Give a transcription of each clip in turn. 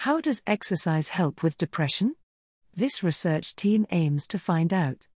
How does exercise help with depression? This research team aims to find out.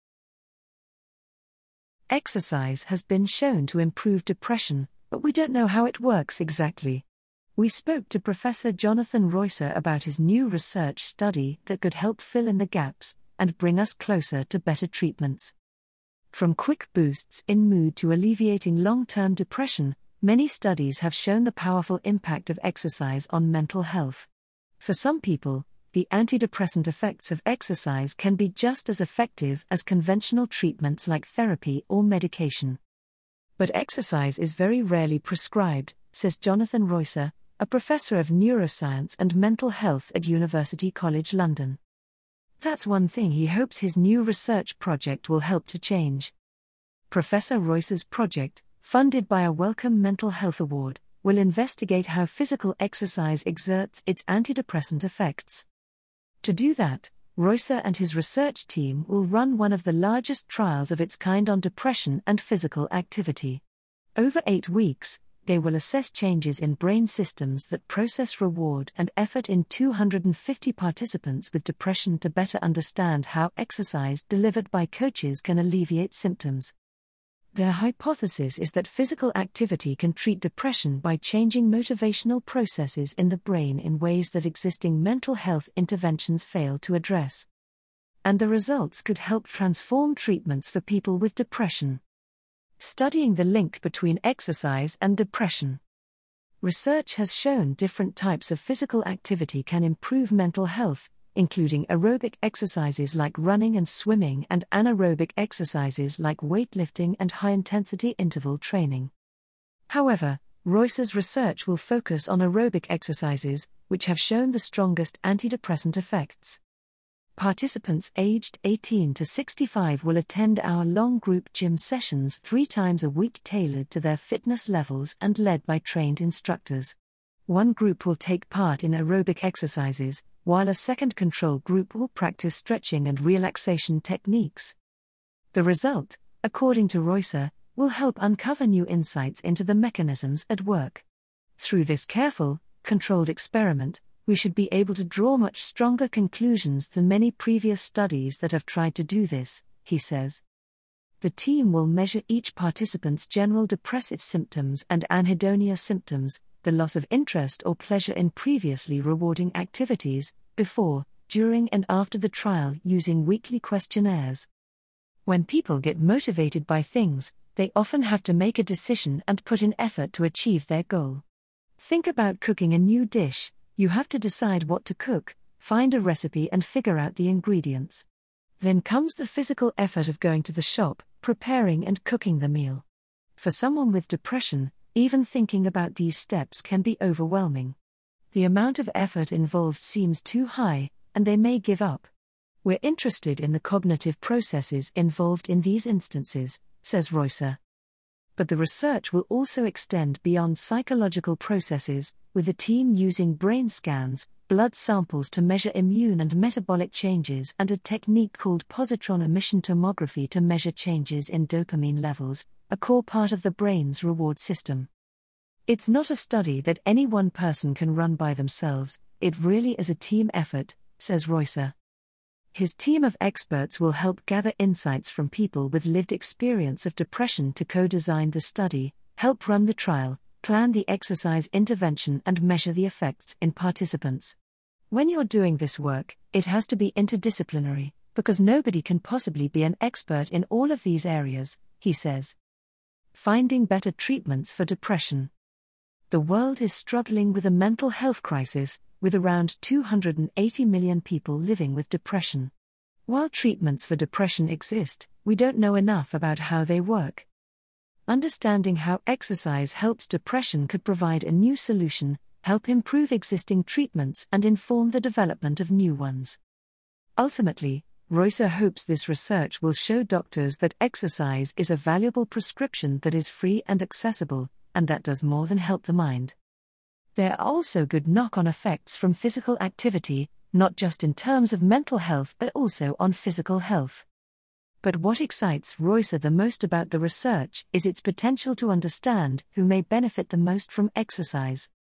Exercise has been shown to improve depression, but we don't know how it works exactly. We spoke to Professor Jonathan Reusser about his new research study that could help fill in the gaps and bring us closer to better treatments. From quick boosts in mood to alleviating long-term depression, many studies have shown the powerful impact of exercise on mental health. For some people, the antidepressant effects of exercise can be just as effective as conventional treatments like therapy or medication. But exercise is very rarely prescribed, says Jonathan Reusser, a professor of neuroscience and mental health at University College London. That's one thing he hopes his new research project will help to change. Professor Reusser's project, funded by a Wellcome Mental Health Award, will investigate how physical exercise exerts its antidepressant effects. To do that, Reusser and his research team will run one of the largest trials of its kind on depression and physical activity. Over 8 weeks, they will assess changes in brain systems that process reward and effort in 250 participants with depression to better understand how exercise delivered by coaches can alleviate symptoms. Their hypothesis is that physical activity can treat depression by changing motivational processes in the brain in ways that existing mental health interventions fail to address. And the results could help transform treatments for people with depression. Studying the link between exercise and depression. Research has shown different types of physical activity can improve mental health, including aerobic exercises like running and swimming and anaerobic exercises like weightlifting and high-intensity interval training. However, Reusser's research will focus on aerobic exercises, which have shown the strongest antidepressant effects. Participants aged 18 to 65 will attend hour-long group gym sessions 3 times a week tailored to their fitness levels and led by trained instructors. One group will take part in aerobic exercises, while a second control group will practice stretching and relaxation techniques. The result, according to Reusser, will help uncover new insights into the mechanisms at work. Through this careful, controlled experiment, we should be able to draw much stronger conclusions than many previous studies that have tried to do this, he says. The team will measure each participant's general depressive symptoms and anhedonia symptoms, the loss of interest or pleasure in previously rewarding activities, before, during and after the trial using weekly questionnaires. When people get motivated by things, they often have to make a decision and put in effort to achieve their goal. Think about cooking a new dish. You have to decide what to cook, find a recipe and figure out the ingredients. Then comes the physical effort of going to the shop, preparing and cooking the meal. For someone with depression, even thinking about these steps can be overwhelming. The amount of effort involved seems too high, and they may give up. We're interested in the cognitive processes involved in these instances, says Reusser. But the research will also extend beyond psychological processes, with the team using brain scans, blood samples to measure immune and metabolic changes and a technique called positron emission tomography to measure changes in dopamine levels, a core part of the brain's reward system. It's not a study that any one person can run by themselves, it really is a team effort, says Reusser. His team of experts will help gather insights from people with lived experience of depression to co-design the study, help run the trial, plan the exercise intervention and measure the effects in participants. When you're doing this work, it has to be interdisciplinary, because nobody can possibly be an expert in all of these areas, he says. Finding better treatments for depression. The world is struggling with a mental health crisis, with around 280 million people living with depression. While treatments for depression exist, we don't know enough about how they work. Understanding how exercise helps depression could provide a new solution, help improve existing treatments and inform the development of new ones. Ultimately, Reusser hopes this research will show doctors that exercise is a valuable prescription that is free and accessible, and that does more than help the mind. There are also good knock-on effects from physical activity, not just in terms of mental health but also on physical health. But what excites Reusser the most about the research is its potential to understand who may benefit the most from exercise.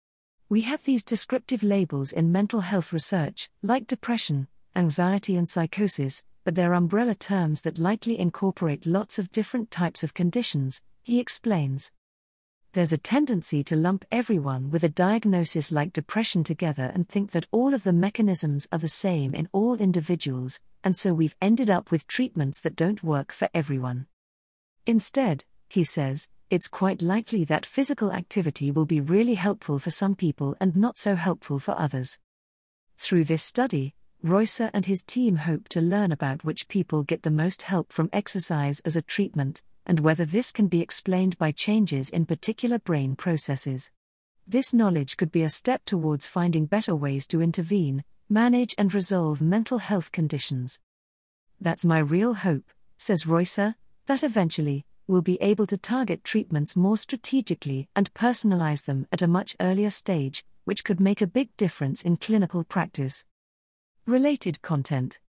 We have these descriptive labels in mental health research, like depression, anxiety, and psychosis, but they're umbrella terms that likely incorporate lots of different types of conditions, he explains. There's a tendency to lump everyone with a diagnosis like depression together and think that all of the mechanisms are the same in all individuals, and so we've ended up with treatments that don't work for everyone. Instead, he says, it's quite likely that physical activity will be really helpful for some people and not so helpful for others. Through this study, Reusser and his team hope to learn about which people get the most help from exercise as a treatment, and whether this can be explained by changes in particular brain processes. This knowledge could be a step towards finding better ways to intervene, manage and resolve mental health conditions. That's my real hope, says Reusser, that eventually, we'll be able to target treatments more strategically and personalize them at a much earlier stage, which could make a big difference in clinical practice. Related content.